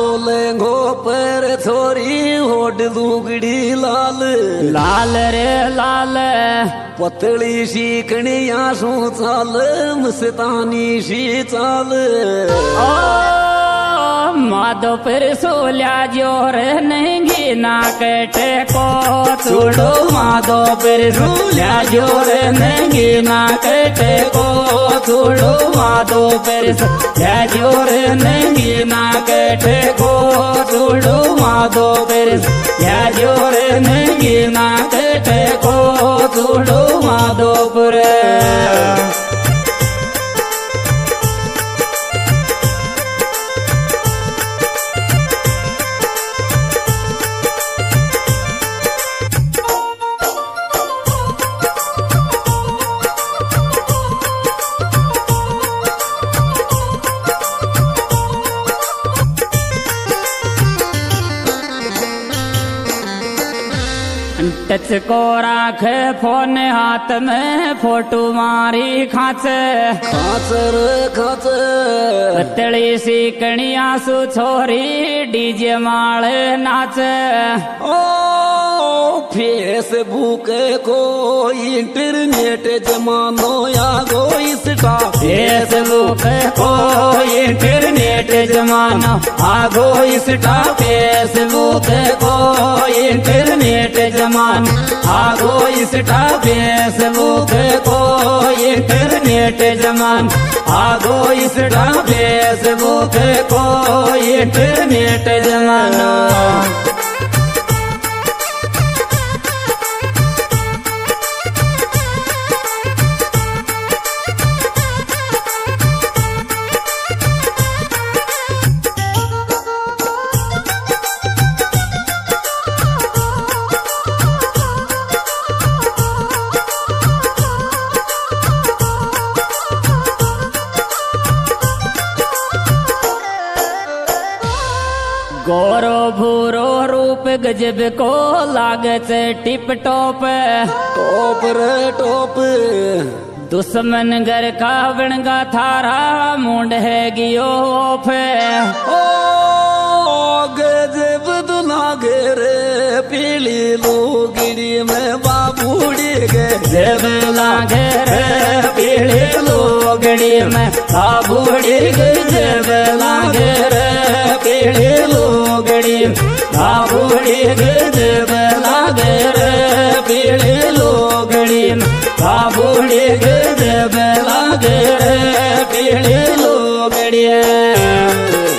लेंगो पर छोरी होड लुगड़ी लाल लाल रे लाल पतली सी कणिया सो चाल मस्तानी सी चाल ओ माधो पर सोल्या जोर नंगी ना कटे को छोड़ो माधो पर सोल्या जोर नंगी ना कटे को छोड़ो माधो पर सोल्या जोर नंगी ना कटे को छोड़ो माधो पर सोल्या जोर नंगी ना कटे को छोड़ो माधो पर टच को राख फोन हाथ में फोटो मारी खाच खाचर खाच पतली सी कणिया सु छोरी डीजे माल नाच ओ फेसबुक को इंटरनेट जमानो या गो इसका फेसबुक को इंटरनेट जमाना आगो इसका फेसबुक को इंटरनेट जमाना आगो इसका फेसबुक को इंटरनेट जमाना आगो इसका फेसबुक को इंटरनेट जमाना गोरो भूरो रूप गजब को लागत टिप टॉप टॉप रे टॉप दुश्मन घर का बनगा थारा मुंड है गियो ओफे ओ गजब दुला रे पीली लुगड़ी में बाबूड़ी गजब लागे रे पीली लुगड़ी में बाबूड़ी गजब लागे रे पीली लुगड़ी बाबूड़ी गजब लागे रे पीली लुगड़ी बाबूड़ी गजब लागे रे पीली लुगड़ी